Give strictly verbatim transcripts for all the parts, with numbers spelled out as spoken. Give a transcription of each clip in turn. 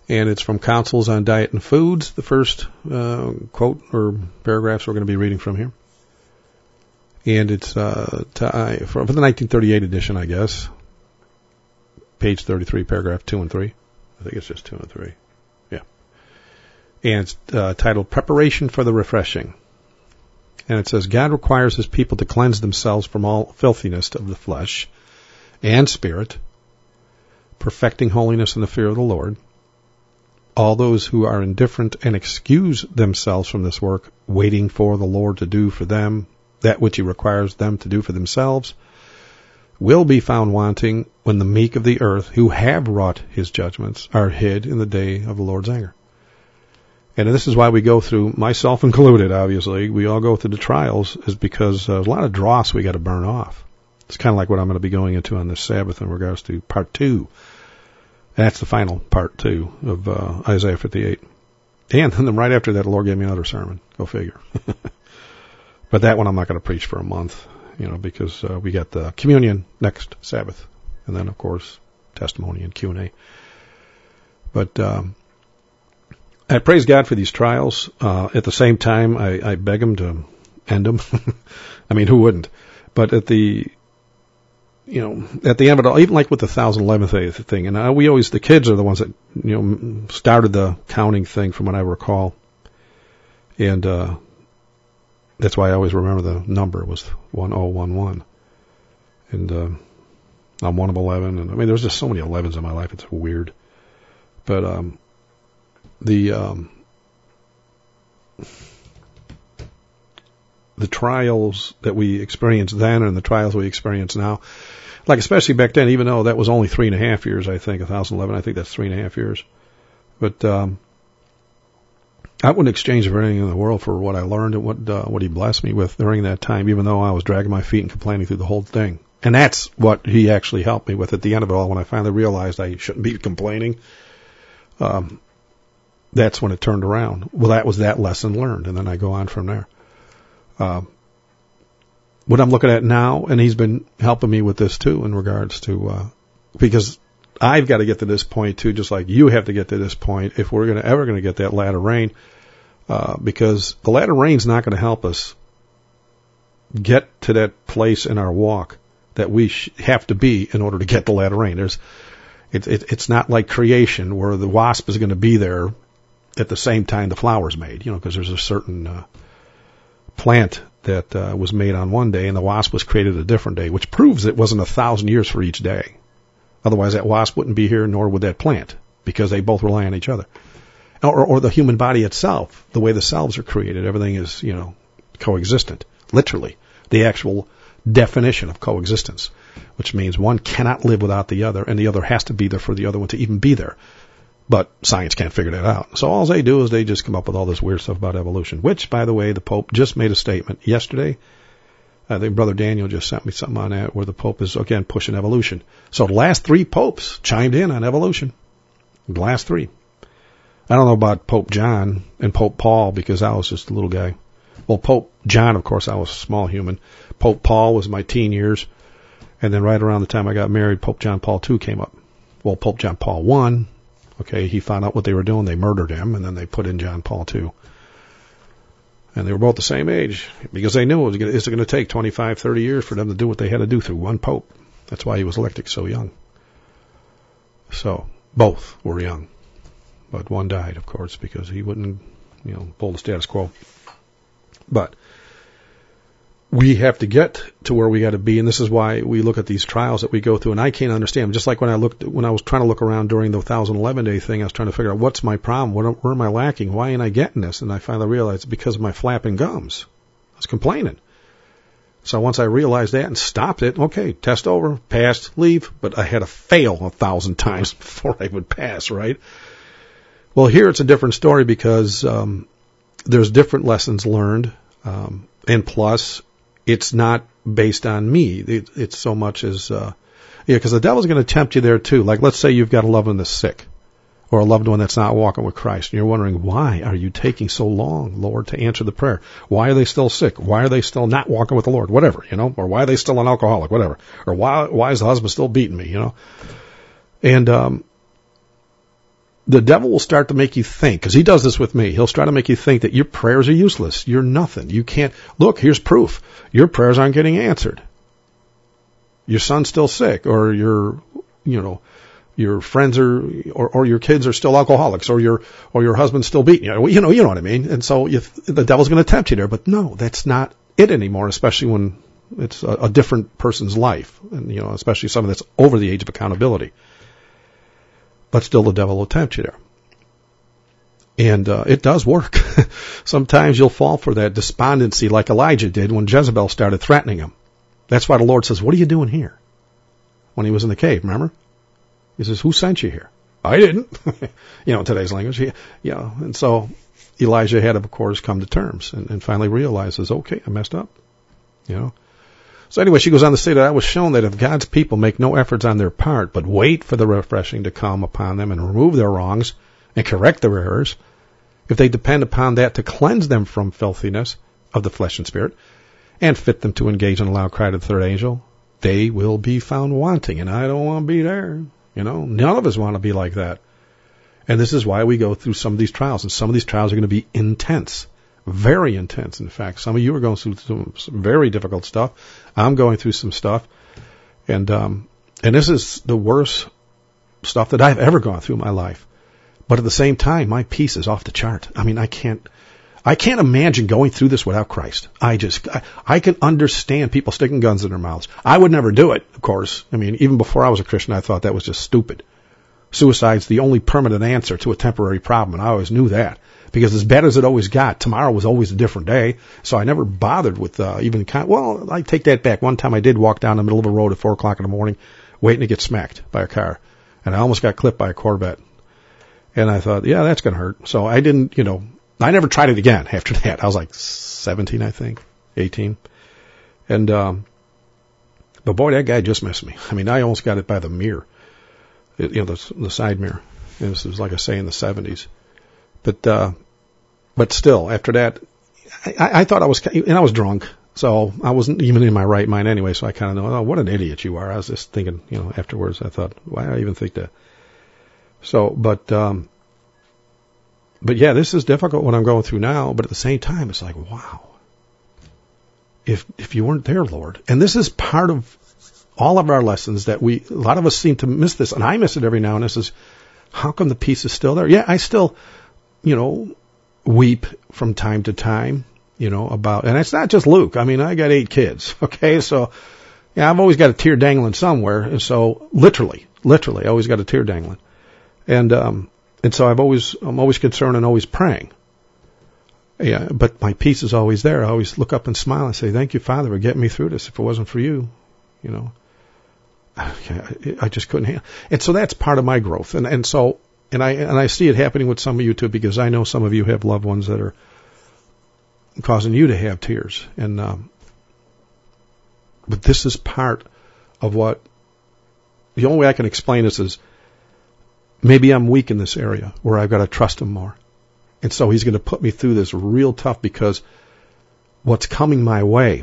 And it's from Counsels on Diet and Foods, the first uh, quote or paragraphs we're going to be reading from here. And it's uh, to, for the nineteen thirty-eight edition, I guess. Page thirty-three, paragraph two and three. I think it's just two and three. Yeah. And it's uh, titled Preparation for the Refreshing. And it says, God requires his people to cleanse themselves from all filthiness of the flesh and spirit, perfecting holiness in the fear of the Lord. All those who are indifferent and excuse themselves from this work, waiting for the Lord to do for them that which he requires them to do for themselves, will be found wanting when the meek of the earth, who have wrought his judgments, are hid in the day of the Lord's anger. And this is why we go through, myself included, obviously, we all go through the trials, is because uh, there's a lot of dross we got to burn off. It's kind of like what I'm going to be going into on this Sabbath in regards to part two. That's the final part two of uh, Isaiah fifty-eight. And then right after that, the Lord gave me another sermon. Go figure. But that one I'm not going to preach for a month, you know, because uh, we got the communion next Sabbath. And then, of course, testimony and Q and A. But um, I praise God for these trials. Uh, at the same time, I, I beg him to end them. I mean, who wouldn't? But at the... You know, at the end of it all, even like with the one thousand eleventh thing, and uh, we always, the kids are the ones that, you know, started the counting thing from what I recall. And, uh, that's why I always remember the number was one oh one one. And, uh, I'm one of eleven. And I mean, there's just so many elevens in my life. It's weird. But, um, the, um, the trials that we experienced then and the trials we experience now, like especially back then, even though that was only three and a half years, I think, one thousand eleven, I think that's three and a half years. But um, I wouldn't exchange for anything in the world for what I learned and what uh, what he blessed me with during that time, even though I was dragging my feet and complaining through the whole thing. And that's what he actually helped me with at the end of it all, when I finally realized I shouldn't be complaining. Um, that's when it turned around. Well, that was that lesson learned, and then I go on from there. Uh, what I'm looking at now, and he's been helping me with this too in regards to, uh, because I've got to get to this point too, just like you have to get to this point if we're going to ever going to get that latter rain, uh, because the latter rain's not going to help us get to that place in our walk that we sh- have to be in order to get the latter rain. There's, it, it, it's not like creation where the wasp is going to be there at the same time the flower's made, you know, because there's a certain, uh, plant that uh, was made on one day and the wasp was created a different day, which proves it wasn't a thousand years for each day. Otherwise that wasp wouldn't be here, nor would that plant, because they both rely on each other. Or, or the human body itself, the way the cells are created, everything is, you know, coexistent, literally. The actual definition of coexistence, which means one cannot live without the other, and the other has to be there for the other one to even be there. But science can't figure that out. So all they do is they just come up with all this weird stuff about evolution, which, by the way, the Pope just made a statement yesterday. I think Brother Daniel just sent me something on that where the Pope is, again, pushing evolution. So the last three popes chimed in on evolution. The last three. I don't know about Pope John and Pope Paul, because I was just a little guy. Well, Pope John, of course, I was a small human. Pope Paul was my teen years. And then right around the time I got married, Pope John Paul the Second came up. Well, Pope John Paul the First, okay, he found out what they were doing. They murdered him, and then they put in John Paul the Second. And they were both the same age, because they knew it was going to, it's going to take twenty-five, thirty years for them to do what they had to do through one pope. That's why he was elected so young. So, both were young. But one died, of course, because he wouldn't, you know, pull the status quo. But we have to get to where we got to be, and this is why we look at these trials that we go through, and I can't understand. Just like when I looked, when I was trying to look around during the one thousand eleven day thing, I was trying to figure out what's my problem, what, where am I lacking, why ain't I getting this? And I finally realized it's because of my flapping gums. I was complaining. So once I realized that and stopped it, okay, test over, passed, leave, but I had to fail a thousand times before I would pass, right? Well, here it's a different story because um, there's different lessons learned, um, and plus, it's not based on me. It, it's so much as, uh, yeah, because the devil's going to tempt you there too. Like, let's say you've got a loved one that's sick, or a loved one that's not walking with Christ, and you're wondering, why are you taking so long, Lord, to answer the prayer? Why are they still sick? Why are they still not walking with the Lord? Whatever, you know, or why are they still an alcoholic? Whatever, or why why is the husband still beating me? You know, and um, the devil will start to make you think, because he does this with me. He'll try to make you think that your prayers are useless. You're nothing. You can't. Look, here's proof. Your prayers aren't getting answered. Your son's still sick, or your, you know, your friends are, or, or your kids are still alcoholics, or your, or your husband's still beating you. You know, you know what I mean. And so you, the devil's going to tempt you there. But no, that's not it anymore. Especially when it's a, a different person's life, and you know, especially someone that's over the age of accountability. But still, the devil will tempt you there. And uh, it does work. Sometimes you'll fall for that despondency like Elijah did when Jezebel started threatening him. That's why the Lord says, what are you doing here? When he was in the cave, remember? He says, who sent you here? I didn't. You know, in today's language. He, you know, and so Elijah had, of course, come to terms and, and finally realizes, okay, I messed up. You know. So anyway, she goes on to say that I was shown that if God's people make no efforts on their part, but wait for the refreshing to come upon them and remove their wrongs and correct their errors, if they depend upon that to cleanse them from filthiness of the flesh and spirit, and fit them to engage in a loud cry to the third angel, they will be found wanting. And I don't want to be there. You know, none of us want to be like that. And this is why we go through some of these trials. And some of these trials are going to be intense, very intense. In fact, some of you are going through some, some very difficult stuff. I'm going through some stuff. And, um, and this is the worst stuff that I've ever gone through in my life. But at the same time, my peace is off the chart. I mean, I can't, I can't imagine going through this without Christ. I just, I, I can understand people sticking guns in their mouths. I would never do it, of course. I mean, even before I was a Christian, I thought that was just stupid. Suicide's the only permanent answer to a temporary problem, and I always knew that. Because as bad as it always got, tomorrow was always a different day. So I never bothered with uh, even, kind of, well, I take that back. One time I did walk down the middle of a road at four o'clock in the morning, waiting to get smacked by a car. And I almost got clipped by a Corvette. And I thought, yeah, that's going to hurt. So I didn't, you know, I never tried it again after that. I was like seventeen, I think, eighteen. And, um, but boy, that guy just missed me. I mean, I almost got it by the mirror, it, you know, the, the side mirror. And this was, like I say, in the seventies. But, uh, but still, after that, I, I thought I was, and I was drunk. So I wasn't even in my right mind anyway. So I kind of know, oh, what an idiot you are. I was just thinking, you know, afterwards, I thought, why did I even think that? So, but, um, but yeah, this is difficult what I'm going through now, but at the same time, it's like, wow, if, if you weren't there, Lord, and this is part of all of our lessons that we, a lot of us seem to miss this, and I miss it every now and then, is how come the peace is still there? Yeah, I still, you know, weep from time to time, you know, about, and it's not just Luke. I mean, I got eight kids. Okay. So yeah, I've always got a tear dangling somewhere. And so literally, literally, I always got a tear dangling. And, um, and so I've always, I'm always concerned and always praying. Yeah. But my peace is always there. I always look up and smile and say, thank you, Father, for getting me through this. If it wasn't for you, you know, I just couldn't handle. And so that's part of my growth. And, and so, and I, and I see it happening with some of you too, because I know some of you have loved ones that are causing you to have tears. And, um, but this is part of what, the only way I can explain this is maybe I'm weak in this area where I've got to trust him more. And so he's going to put me through this real tough, because what's coming my way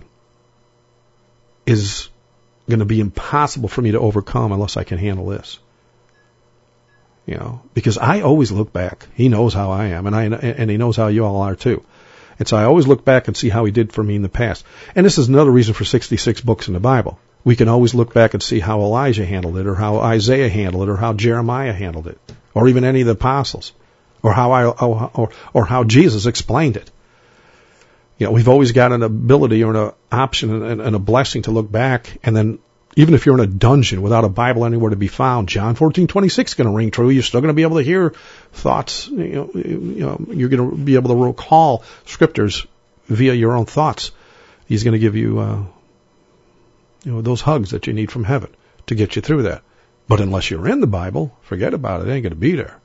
is going to be impossible for me to overcome unless I can handle this. You know, because I always look back. He knows how I am, and I, and he knows how you all are too. And so I always look back and see how he did for me in the past. And this is another reason for sixty-six books in the Bible. We can always look back and see how Elijah handled it, or how Isaiah handled it, or how Jeremiah handled it, or even any of the apostles, or how I, or, or how Jesus explained it. You know, we've always got an ability or an option and, and a blessing to look back, and then even if you're in a dungeon without a Bible anywhere to be found, John fourteen twenty-six is going to ring true. You're still going to be able to hear thoughts. You know, you know, you're going to be able to recall scriptures via your own thoughts. He's going to give you, uh, you know, those hugs that you need from heaven to get you through that. But unless you're in the Bible, forget about it. It ain't going to be there.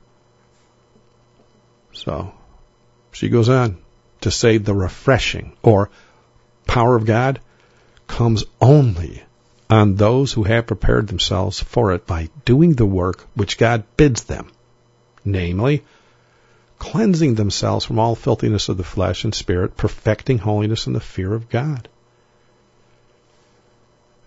So she goes on to say the refreshing or power of God comes only on those who have prepared themselves for it by doing the work which God bids them, namely, cleansing themselves from all filthiness of the flesh and spirit, perfecting holiness in the fear of God.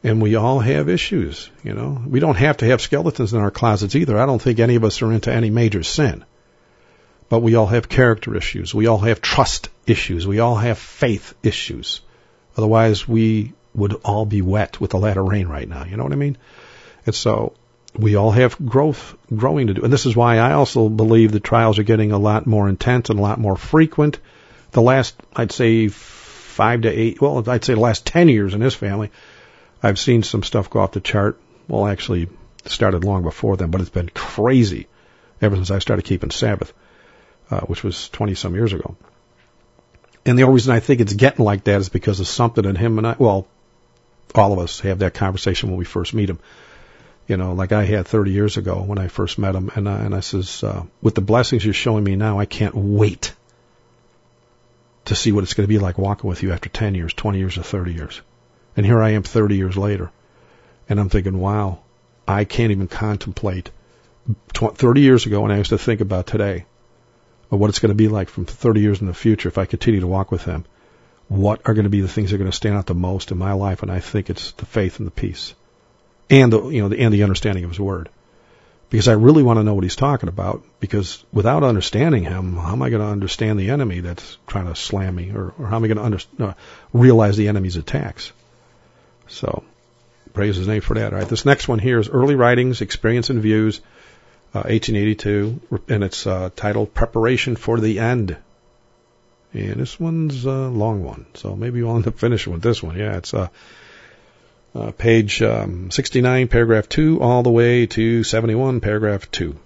And we all have issues, you know. We don't have to have skeletons in our closets either. I don't think any of us are into any major sin. But we all have character issues. We all have trust issues. We all have faith issues. Otherwise, we would all be wet with the latter rain right now. You know what I mean? And so we all have growth, growing to do. And this is why I also believe the trials are getting a lot more intense and a lot more frequent. The last, I'd say, five to eight, well, I'd say the last ten years in this family, I've seen some stuff go off the chart. Well, actually, it started long before then, but it's been crazy ever since I started keeping Sabbath, uh, which was twenty-some years ago. And the only reason I think it's getting like that is because of something in him and I, well, all of us have that conversation when we first meet him. You know, like I had thirty years ago when I first met him, and I, and I says, uh, with the blessings you're showing me now, I can't wait to see what it's going to be like walking with you after ten years, twenty years, or thirty years. And here I am thirty years later, and I'm thinking, wow, I can't even contemplate thirty years ago when I used to think about today, or what it's going to be like from thirty years in the future if I continue to walk with him. What are going to be the things that are going to stand out the most in my life? And I think it's the faith and the peace, and the you know the and the understanding of his word, because I really want to know what he's talking about. Because without understanding him, how am I going to understand the enemy that's trying to slam me, or, or how am I going to under, uh, realize the enemy's attacks? So, praise his name for that. All right, this next one here is Early Writings, Experience and Views, uh, eighteen eighty-two, and it's uh, titled Preparation for the End. And this one's a long one, so maybe we'll end up finishing with this one. Yeah, it's uh, uh, page um, sixty-nine, paragraph two, all the way to seventy-one, paragraph two.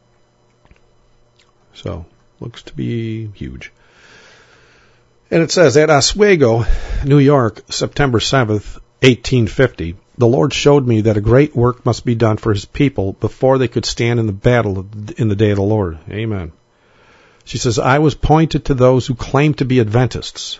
So, looks to be huge. And it says, at Oswego, New York, September seventh, eighteen fifty, the Lord showed me that a great work must be done for his people before they could stand in the battle in the day of the Lord. Amen. She says, I was pointed to those who claim to be Adventists.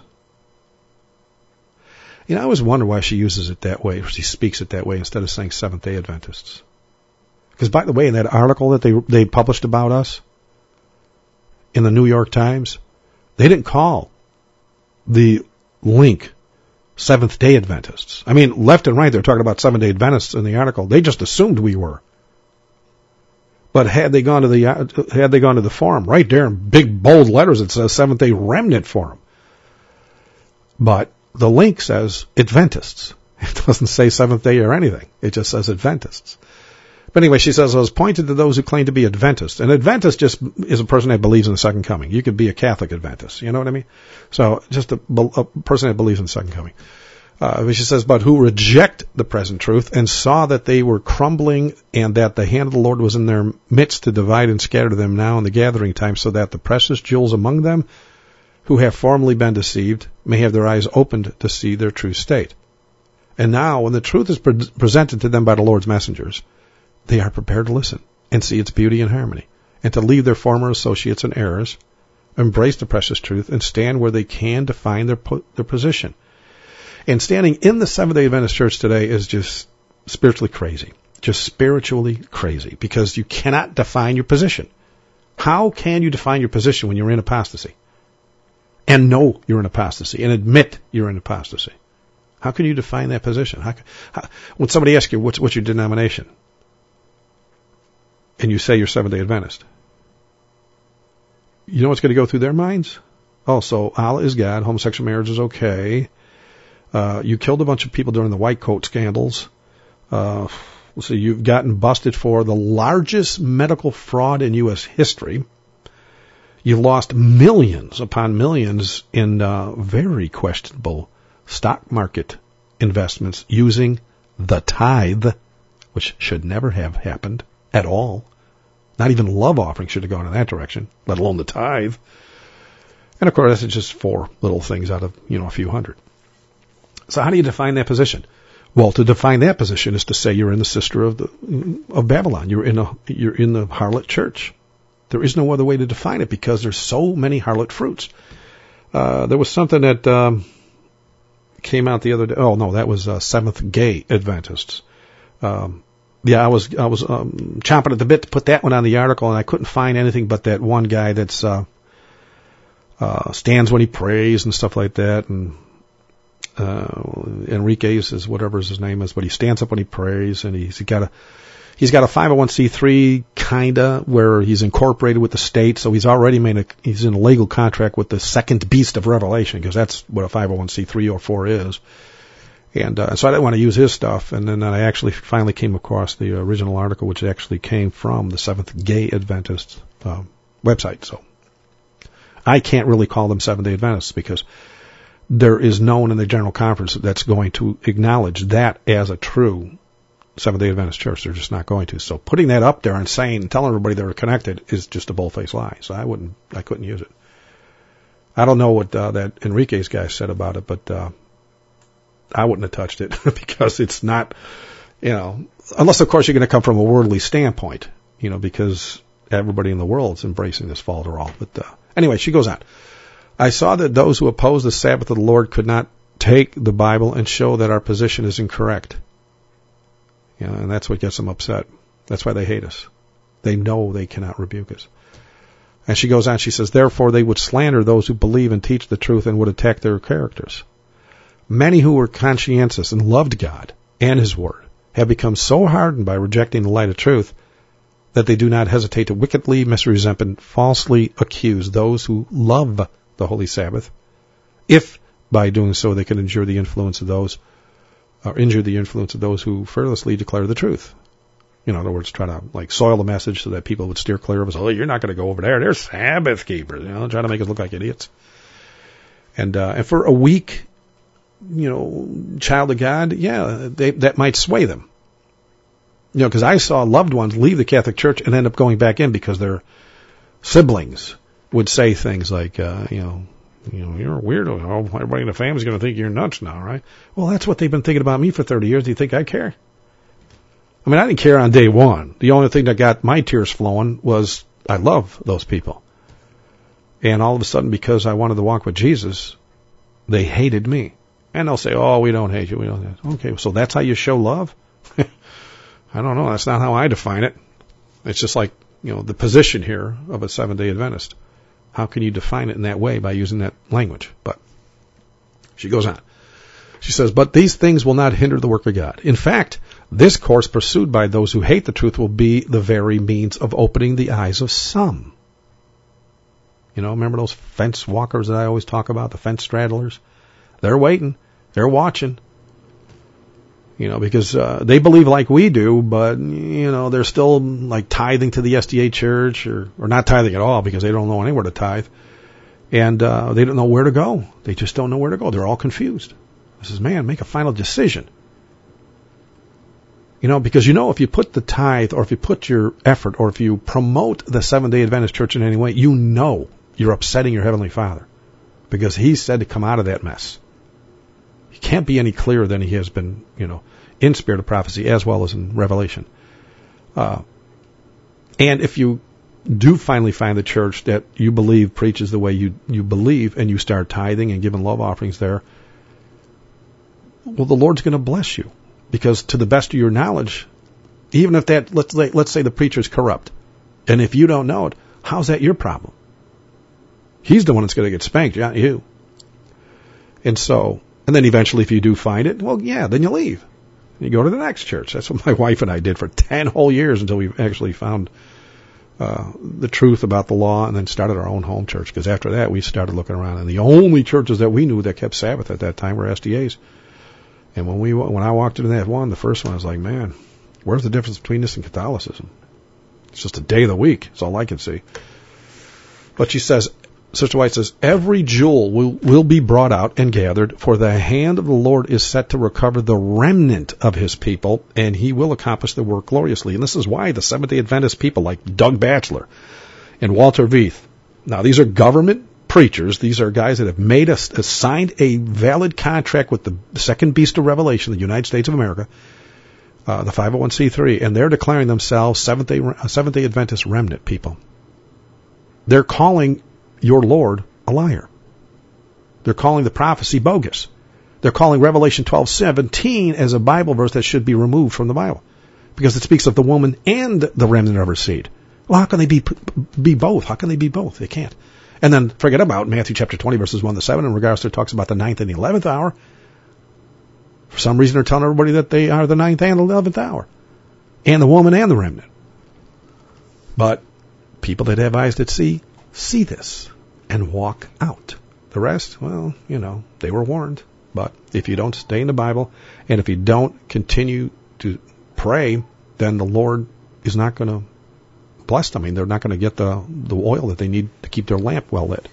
You know, I always wonder why she uses it that way, or she speaks it that way instead of saying Seventh-day Adventists. Because, by the way, in that article that they they published about us in the New York Times, they didn't call the link Seventh-day Adventists. I mean, left and right, they're talking about Seventh-day Adventists in the article. They just assumed we were. But had they gone to the had they gone to the forum, right there in big bold letters, it says Seventh-day Remnant Forum. But the link says Adventists. It doesn't say Seventh-day or anything. It just says Adventists. But anyway, she says, I was pointed to those who claim to be Adventists. An Adventist just is a person that believes in the second coming. You could be a Catholic Adventist. You know what I mean? So just a, a person that believes in the second coming. Uh, she says, but who reject the present truth and saw that they were crumbling and that the hand of the Lord was in their midst to divide and scatter them now in the gathering time, so that the precious jewels among them who have formerly been deceived may have their eyes opened to see their true state. And now, when the truth is pre- presented to them by the Lord's messengers, they are prepared to listen and see its beauty and harmony, and to leave their former associates and errors, embrace the precious truth, and stand where they can define their po- their position. And standing in the Seventh-day Adventist Church today is just spiritually crazy, just spiritually crazy, because you cannot define your position. How can you define your position when you're in apostasy? And know you're in apostasy, and admit you're in apostasy. How can you define that position? How, how, when somebody asks you, what's, what's your denomination? And you say you're Seventh-day Adventist. You know what's going to go through their minds? Oh, so Allah is God, homosexual marriage is okay. Uh, you killed a bunch of people during the white coat scandals. Uh, so you've gotten busted for the largest medical fraud in U S history. You lost millions upon millions in uh, very questionable stock market investments using the tithe, which should never have happened at all. Not even love offering should have gone in that direction, let alone the tithe. And of course, that's just four little things out of, you know, a few hundred. So how do you define that position? Well, to define that position is to say you're in the sister of the of Babylon. You're in a you're in the harlot church. There is no other way to define it because there's so many harlot fruits. Uh, there was something that um, came out the other day. Oh no, that was uh, Seventh Gay Adventists. Um, yeah, I was I was um, chomping at the bit to put that one on the article, and I couldn't find anything but that one guy that's uh, uh, stands when he prays and stuff like that, and uh, Enriquez is whatever his name is, but he stands up when he prays, and he's got a he's got a five oh one c three kinda where he's incorporated with the state, so he's already made a he's in a legal contract with the second beast of Revelation, because that's what a five oh one c three or four is. And uh, so I didn't want to use his stuff, and then I actually finally came across the original article, which actually came from the Seventh Gay Adventist uh, website. So I can't really call them Seventh-day Adventists, because there is no one in the General Conference that's going to acknowledge that as a true Seventh-day Adventist church. They're just not going to. So putting that up there and saying, telling everybody they're connected is just a bull-faced lie. So I wouldn't, I couldn't use it. I don't know what uh, that Enriquez guy said about it, but uh, I wouldn't have touched it because it's not, you know, unless of course you're going to come from a worldly standpoint, you know, because everybody in the world is embracing this falderall. But uh, anyway, she goes on. I saw that those who oppose the Sabbath of the Lord could not take the Bible and show that our position is incorrect. You know, and that's what gets them upset. That's why they hate us. They know they cannot rebuke us. And she goes on, she says, therefore they would slander those who believe and teach the truth and would attack their characters. Many who were conscientious and loved God and His Word have become so hardened by rejecting the light of truth that they do not hesitate to wickedly misrepresent and falsely accuse those who love the Holy Sabbath, if by doing so they can injure the influence of those, or injure the influence of those who fearlessly declare the truth. You know, in other words, try to like soil the message so that people would steer clear of us. Oh, you're not going to go over there. They're Sabbath keepers. You know, try to make us look like idiots. And uh, and for a weak, you know, child of God, yeah, they, that might sway them. You know, because I saw loved ones leave the Catholic Church and end up going back in because their siblings would say things like, uh, you know, you know, you're a weirdo. Oh, everybody in the family's going to think you're nuts now, right? Well, that's what they've been thinking about me for thirty years. Do you think I care? I mean, I didn't care on day one. The only thing that got my tears flowing was I love those people. And all of a sudden, because I wanted to walk with Jesus, they hated me. And they'll say, oh, we don't hate you. We don't. Okay, so that's how you show love? I don't know. That's not how I define it. It's just like, you know, the position here of a Seventh-day Adventist. How can you define it in that way by using that language? But she goes on. She says, but these things will not hinder the work of God. In fact, this course pursued by those who hate the truth will be the very means of opening the eyes of some. You know, remember those fence walkers that I always talk about, the fence straddlers? They're waiting. They're watching. You know, because uh, they believe like we do, but, you know, they're still like tithing to the S D A church or, or not tithing at all because they don't know anywhere to tithe. And uh, they don't know where to go. They just don't know where to go. They're all confused. I says, man, make a final decision. You know, because, you know, if you put the tithe or if you put your effort or if you promote the Seventh-day Adventist Church in any way, you know you're upsetting your Heavenly Father because He said to come out of that mess. He can't be any clearer than He has been, you know, in Spirit of Prophecy as well as in Revelation. Uh, and if you do finally find the church that you believe preaches the way you, you believe and you start tithing and giving love offerings there, well, the Lord's going to bless you. Because to the best of your knowledge, even if that, let's, let's say the preacher's corrupt, and if you don't know it, how's that your problem? He's the one that's going to get spanked, not you. And so, and then eventually if you do find it, well, yeah, then you leave. You go to the next church. That's what my wife and I did for ten whole years until we actually found uh, the truth about the law and then started our own home church. Because after that, we started looking around, and the only churches that we knew that kept Sabbath at that time were S D As. And when we when I walked into that one, the first one, I was like, man, where's the difference between this and Catholicism? It's just a day of the week. That's all I can see. But she says, Sister White says, every jewel will, will be brought out and gathered, for the hand of the Lord is set to recover the remnant of His people, and He will accomplish the work gloriously. And this is why the Seventh-day Adventist people like Doug Batchelor and Walter Veith, now these are government preachers. These are guys that have made us uh, signed a valid contract with the second beast of Revelation, the United States of America, uh, the five oh one c three, and they're declaring themselves Seventh-day uh, Seventh-day Adventist remnant people. They're calling your Lord a liar. They're calling the prophecy bogus. They're calling Revelation twelve seventeen as a Bible verse that should be removed from the Bible because it speaks of the woman and the remnant of her seed. Well, how can they be be both? How can they be both? They can't. And then forget about Matthew chapter twenty, verses one to seven, in regards to it talks about the ninth and the eleventh hour. For some reason, they're telling everybody that they are the ninth and eleventh hour, and the woman and the remnant. But people that have eyes that see, see this and walk out. The rest, well, you know, they were warned. But if you don't stay in the Bible, and if you don't continue to pray, then the Lord is not going to bless them. I mean, they're not going to get the, the oil that they need to keep their lamp well lit.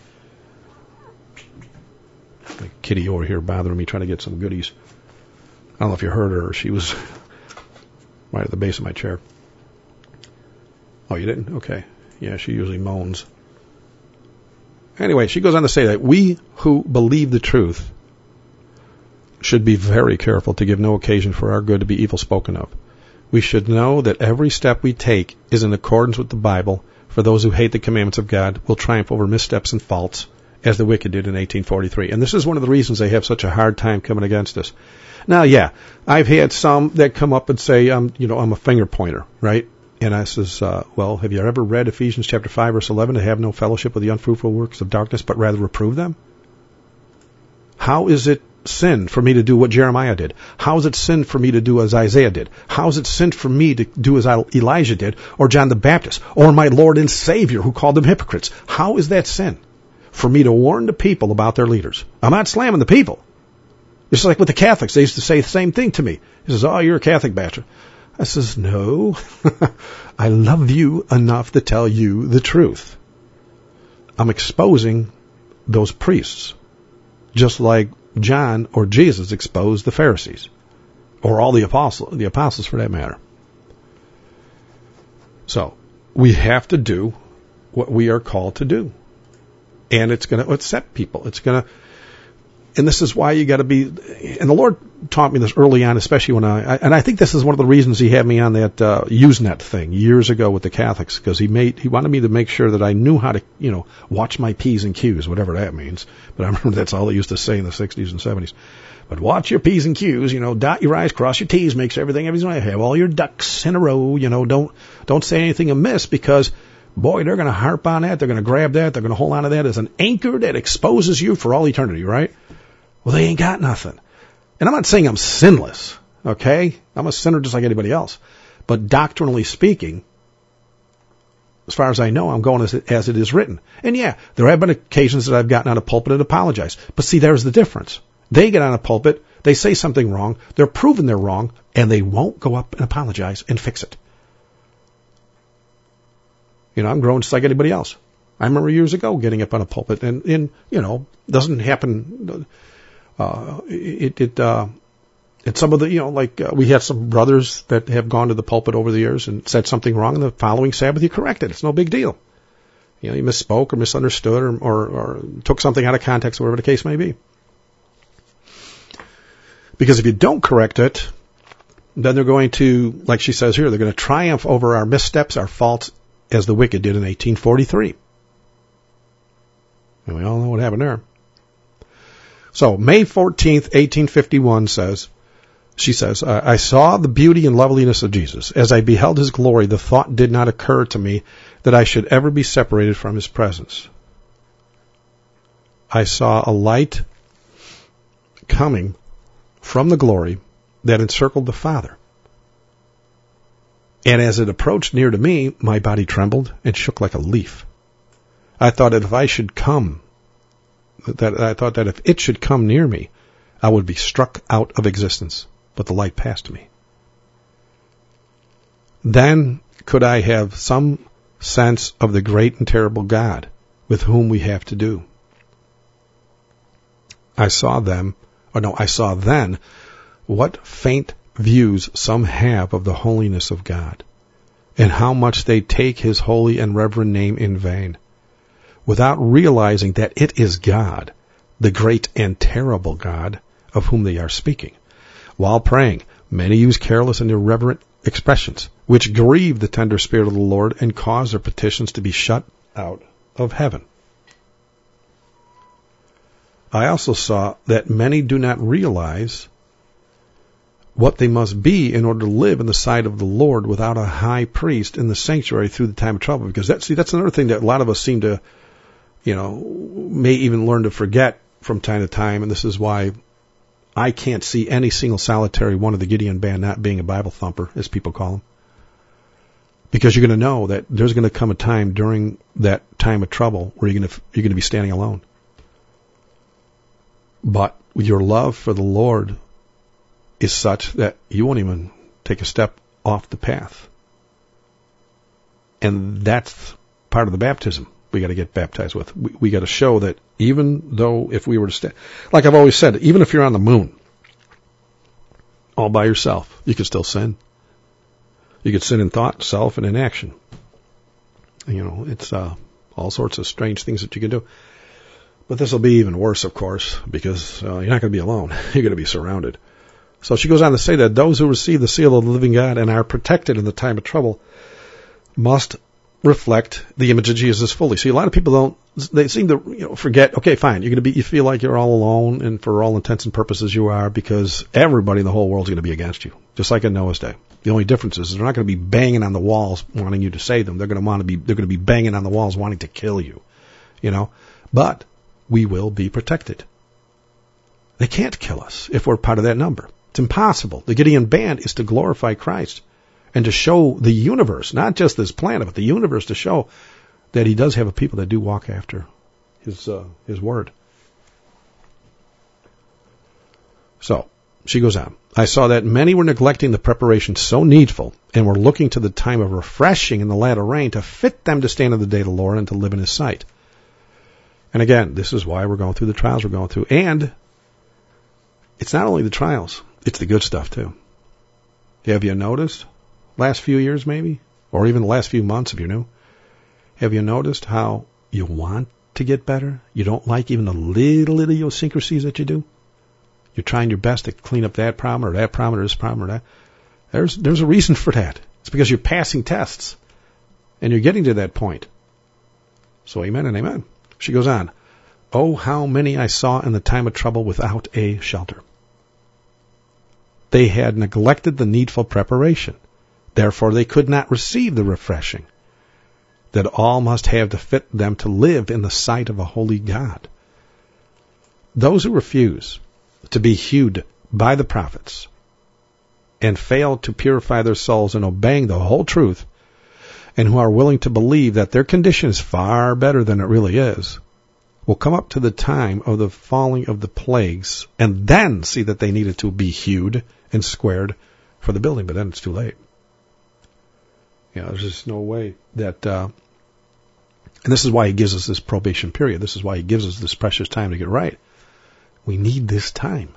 The kitty over here bothering me, trying to get some goodies. I don't know if you heard her. She was right at the base of my chair. Oh, you didn't? Okay. Yeah, she usually moans. Anyway, she goes on to say that we who believe the truth should be very careful to give no occasion for our good to be evil spoken of. We should know that every step we take is in accordance with the Bible, for those who hate the commandments of God will triumph over missteps and faults, as the wicked did in eighteen forty-three. And this is one of the reasons they have such a hard time coming against us. Now, yeah, I've had some that come up and say, um, you know, I'm a finger pointer, right? And I says, uh, well, have you ever read Ephesians chapter five, verse eleven, to have no fellowship with the unfruitful works of darkness, but rather reprove them? How is it sin for me to do what Jeremiah did? How is it sin for me to do as Isaiah did? How is it sin for me to do as Elijah did, or John the Baptist, or my Lord and Savior who called them hypocrites? How is that sin? For me to warn the people about their leaders. I'm not slamming the people. It's like with the Catholics. They used to say the same thing to me. He says, oh, you're a Catholic bastard. I says, no. I love you enough to tell you the truth. I'm exposing those priests, just like John or Jesus exposed the Pharisees, or all the apostles, the apostles for that matter. So we have to do what we are called to do. And it's going to upset people. It's going to, and this is why you got to be, and the Lord taught me this early on, especially when I, and I think this is one of the reasons He had me on that uh, Usenet thing years ago with the Catholics, because He made, He wanted me to make sure that I knew how to, you know, watch my P's and Q's, whatever that means. But I remember that's all they used to say in the sixties and seventies. But watch your P's and Q's, you know, dot your I's, cross your T's, makes everything, everything right. Have all your ducks in a row, you know, don't, don't say anything amiss, because boy, they're going to harp on that. They're going to grab that. They're going to hold on to that as an anchor that exposes you for all eternity, right? Well, they ain't got nothing. And I'm not saying I'm sinless, okay? I'm a sinner just like anybody else. But doctrinally speaking, as far as I know, I'm going as it, as it is written. And yeah, there have been occasions that I've gotten on a pulpit and apologized. But see, there's the difference. They get on a pulpit, they say something wrong, they're proven they're wrong, and they won't go up and apologize and fix it. You know, I'm growing just like anybody else. I remember years ago getting up on a pulpit, and, and you know, doesn't happen. Uh, it, it, uh, it's some of the, you know, like uh, we have some brothers that have gone to the pulpit over the years and said something wrong, and the following Sabbath you correct it. It's no big deal. You know, you misspoke or misunderstood or, or, or took something out of context, whatever the case may be. Because if you don't correct it, then they're going to, like she says here, they're going to triumph over our missteps, our faults, as the wicked did in eighteen forty-three. And we all know what happened there. So, May fourteenth, eighteen fifty-one says, she says, I saw the beauty and loveliness of Jesus. As I beheld His glory, the thought did not occur to me that I should ever be separated from His presence. I saw a light coming from the glory that encircled the Father. And as it approached near to me, my body trembled and shook like a leaf. I thought that if I should come, that I thought that if it should come near me, I would be struck out of existence. But the light passed me. Then could I have some sense of the great and terrible God with whom we have to do. I saw them, or no, I saw then what faint views some have of the holiness of God, and how much they take His holy and reverend name in vain, without realizing that it is God, the great and terrible God, of whom they are speaking. While praying, many use careless and irreverent expressions, which grieve the tender spirit of the Lord and cause their petitions to be shut out of heaven. I also saw that many do not realize what they must be in order to live in the sight of the Lord without a high priest in the sanctuary through the time of trouble. Because that, see, that's another thing that a lot of us seem to, you know, may even learn to forget from time to time. And this is why I can't see any single solitary one of the Gideon band not being a Bible thumper, as people call them. Because you're going to know that there's going to come a time during that time of trouble where you're going to, you're going to be standing alone. But your love for the Lord is such that you won't even take a step off the path. And that's part of the baptism we got to get baptized with. We, we got to show that even though if we were to stand, like I've always said, even if you're on the moon all by yourself, you can still sin. You could sin in thought, self, and in action. You know, it's uh, all sorts of strange things that you can do. But this will be even worse, of course, because uh, you're not going to be alone. You're going to be surrounded. So she goes on to say that those who receive the seal of the living God and are protected in the time of trouble must reflect the image of Jesus fully. See, a lot of people don't, they seem to, you know, forget, okay, fine, you're going to be, you feel like you're all alone, and for all intents and purposes you are, because everybody in the whole world is going to be against you, just like in Noah's day. The only difference is they're not going to be banging on the walls wanting you to save them. They're going to want to be, they're going to be banging on the walls wanting to kill you, you know, but we will be protected. They can't kill us if we're part of that number. It's impossible. The Gideon band is to glorify Christ and to show the universe, not just this planet, but the universe, to show that he does have a people that do walk after his uh, his word. So, she goes on. I saw that many were neglecting the preparation so needful and were looking to the time of refreshing in the latter rain to fit them to stand in the day of the Lord and to live in his sight. And again, this is why we're going through the trials we're going through. And it's not only the trials, it's the good stuff too. Have you noticed? Last few years maybe, or even the last few months if you're new, have you noticed how you want to get better? You don't like even the little idiosyncrasies that you do? You're trying your best to clean up that problem or that problem or this problem or that. There's, there's a reason for that. It's because you're passing tests and you're getting to that point. So amen and amen. She goes on. Oh, how many I saw in the time of trouble without a shelter. They had neglected the needful preparation. Therefore, they could not receive the refreshing that all must have to fit them to live in the sight of a holy God. Those who refuse to be hewed by the prophets and fail to purify their souls in obeying the whole truth, and who are willing to believe that their condition is far better than it really is, will come up to the time of the falling of the plagues and then see that they needed to be hewed and squared for the building, but then it's too late. You know, there's just no way that, uh, and this is why he gives us this probation period. This is why he gives us this precious time to get right. We need this time.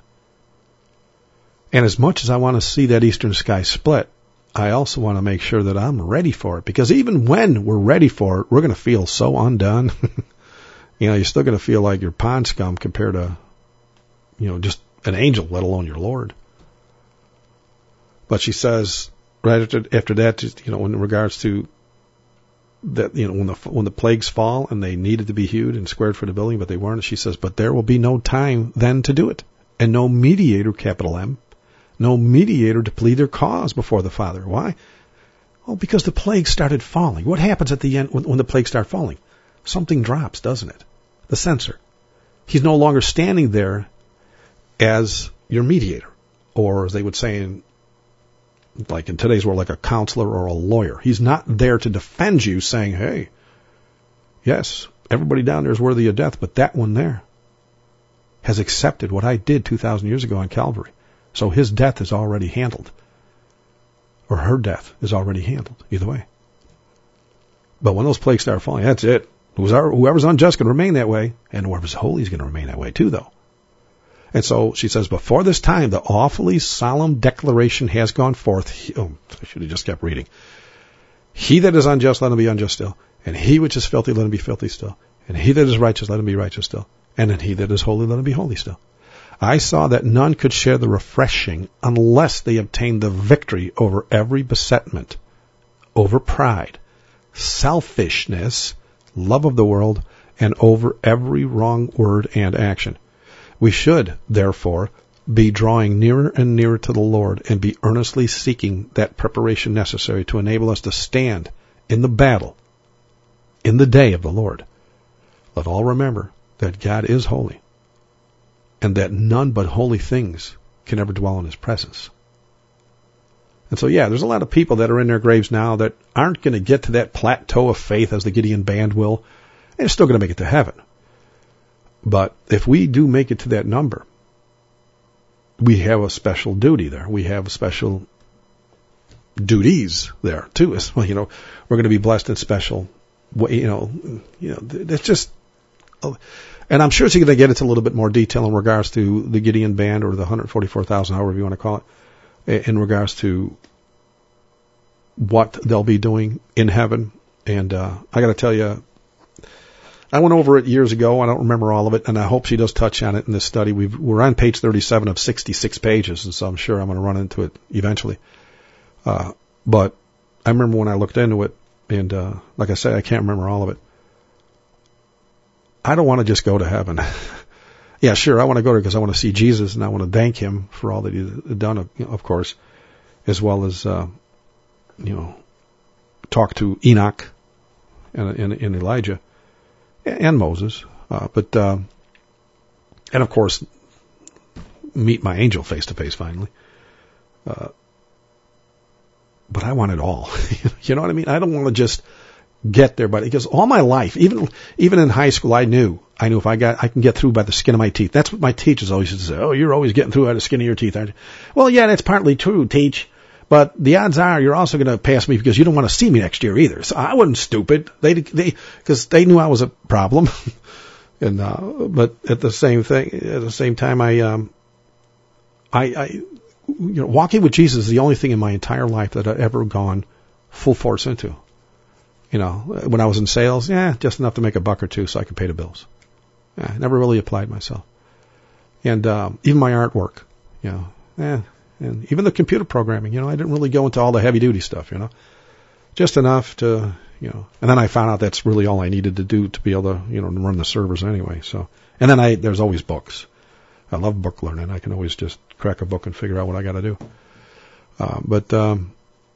And as much as I want to see that eastern sky split, I also want to make sure that I'm ready for it. Because even when we're ready for it, we're going to feel so undone. You know, you're still going to feel like you're pond scum compared to, you know, just an angel, let alone your Lord. But she says, right after, after that, you know, in regards to that, you know, when the when the plagues fall and they needed to be hewed and squared for the building, but they weren't, she says, but there will be no time then to do it, and no mediator, capital M, no mediator to plead their cause before the Father. Why? Well, because the plagues started falling. What happens at the end when, when the plagues start falling? Something drops, doesn't it? The censor. He's no longer standing there as your mediator, or as they would say in, like in today's world, like a counselor or a lawyer. He's not there to defend you saying, hey, yes, everybody down there is worthy of death, but that one there has accepted what I did two thousand years ago on Calvary. So his death is already handled. Or her death is already handled, either way. But when those plagues start falling, that's it. Whoever's unjust can remain that way, and whoever's holy is going to remain that way too, though. And so she says, before this time, the awfully solemn declaration has gone forth. He, oh, I should have just kept reading. He that is unjust, let him be unjust still. And he which is filthy, let him be filthy still. And he that is righteous, let him be righteous still. And then he that is holy, let him be holy still. I saw that none could share the refreshing unless they obtained the victory over every besetment, over pride, selfishness, love of the world, and over every wrong word and action. We should, therefore, be drawing nearer and nearer to the Lord and be earnestly seeking that preparation necessary to enable us to stand in the battle, in the day of the Lord. Let all remember that God is holy. and that none but holy things can ever dwell in his presence. And so, yeah, there's a lot of people that are in their graves now that aren't going to get to that plateau of faith as the Gideon band will, and they're still going to make it to heaven. But if we do make it to that number, we have a special duty there. We have special duties there too. As well, you know, we're going to be blessed in special way. You know, you know, it's just, and I'm sure she's going to get into a little bit more detail in regards to the Gideon band or the one hundred forty-four thousand, however you want to call it, in regards to what they'll be doing in heaven. And uh, I got to tell you, I went over it years ago. I don't remember all of it, and I hope she does touch on it in this study. We've, we're on page thirty-seven of sixty-six pages, and so I'm sure I'm going to run into it eventually. Uh, but I remember when I looked into it, and uh, like I said, I can't remember all of it. I don't want to just go to heaven. Yeah, sure, I want to go there because I want to see Jesus, and I want to thank him for all that he's done, of course, as well as, uh, you know, talk to Enoch and, and, and Elijah. And Moses, uh, but, uh, and of course, meet my angel face to face finally. Uh, but I want it all. You know what I mean? I don't want to just get there, but because all my life, even, even in high school, I knew, I knew if I got, I can get through by the skin of my teeth. That's what my teachers always used to say. Oh, you're always getting through by the skin of your teeth, aren't you? Well, yeah, that's partly true, teach. But the odds are you're also going to pass me because you don't want to see me next year either. So I wasn't stupid. They, they, because they knew I was a problem. and, uh, but at the same thing, at the same time, I, um, I, I, you know, walking with Jesus is the only thing in my entire life that I've ever gone full force into. You know, when I was in sales, yeah, just enough to make a buck or two so I could pay the bills. Yeah, I never really applied myself. And, um, even my artwork, you know, yeah. And even the computer programming, you know, I didn't really go into all the heavy duty stuff, you know, just enough to, you know, and then I found out that's really all I needed to do to be able to, you know, run the servers anyway. So, and then I, there's always books. I love book learning. I can always just crack a book and figure out what I got to do. Uh, but, um,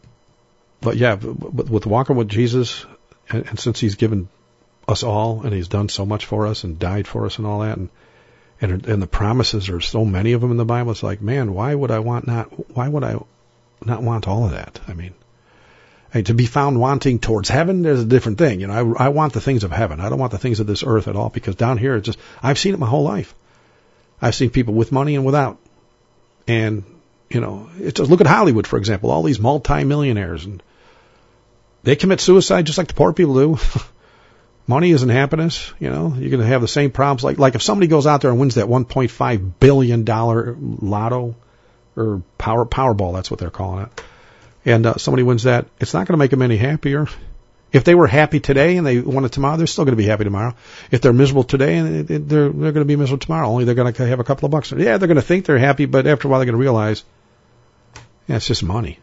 but yeah, but with walking with Jesus, and, and since he's given us all and he's done so much for us and died for us and all that, and, And, and the promises are so many of them in the Bible. It's like, man, why would I want not, why would I not want all of that? I mean, hey, to be found wanting towards heaven, there's a different thing. You know, I, I want the things of heaven. I don't want the things of this earth at all, because down here, it's just, I've seen it my whole life. I've seen people with money and without. And, you know, it's just, look at Hollywood, for example, all these multi-millionaires, and they commit suicide just like the poor people do. Money isn't happiness, you know. You're going to have the same problems. Like, like if somebody goes out there and wins that one point five billion dollars lotto or power Powerball, that's what they're calling it, and uh, somebody wins that, it's not going to make them any happier. If they were happy today and they won it tomorrow, they're still going to be happy tomorrow. If they're miserable today, and they're they're going to be miserable tomorrow. Only they're going to have a couple of bucks. Yeah, they're going to think they're happy, but after a while, they're going to realize, yeah, it's just money.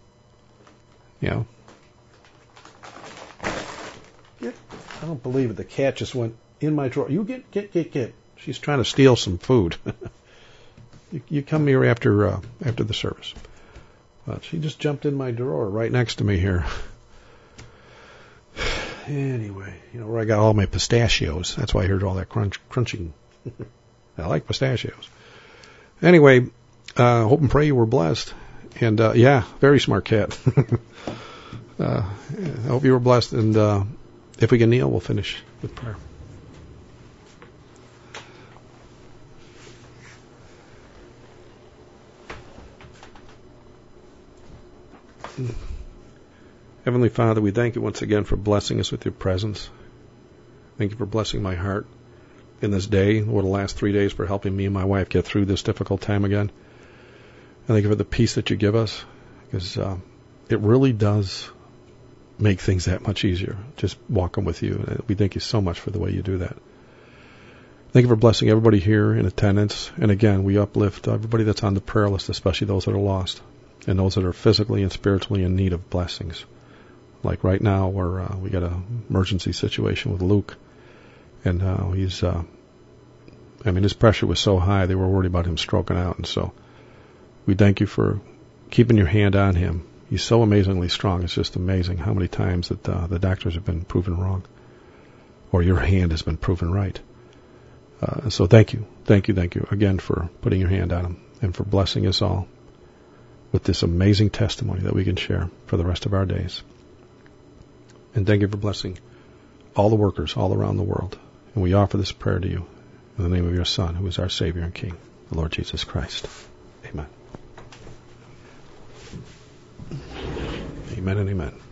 You know. I don't believe it. The cat just went in my drawer. You get, get, get, get. She's trying to steal some food. you, you come here after uh, after the service. But she just jumped in my drawer right next to me here. Anyway, you know where I got all my pistachios. That's why I heard all that crunch, crunching. I like pistachios. Anyway, uh, hope and pray you were blessed. And uh, yeah, very smart cat. uh, I hope you were blessed. And uh, if we can kneel, we'll finish with prayer. Heavenly Father, we thank you once again for blessing us with your presence. Thank you for blessing my heart in this day, or the last three days, for helping me and my wife get through this difficult time again. And thank you for the peace that you give us, because uh, it really does make things that much easier, just walking with you. We thank you so much for the way you do that. Thank you for blessing everybody here in attendance. And again, we uplift everybody that's on the prayer list, especially those that are lost, and those that are physically and spiritually in need of blessings. Like right now, where uh, we got an emergency situation with Luke, and uh, he's, uh, I mean, his pressure was so high, they were worried about him stroking out. And so we thank you for keeping your hand on him. He's so amazingly strong. It's just amazing how many times that uh, the doctors have been proven wrong, or your hand has been proven right. Uh, so thank you, thank you, thank you again for putting your hand on them and for blessing us all with this amazing testimony that we can share for the rest of our days. And thank you for blessing all the workers all around the world. And we offer this prayer to you in the name of your Son, who is our Savior and King, the Lord Jesus Christ. Amen. Amen and amen.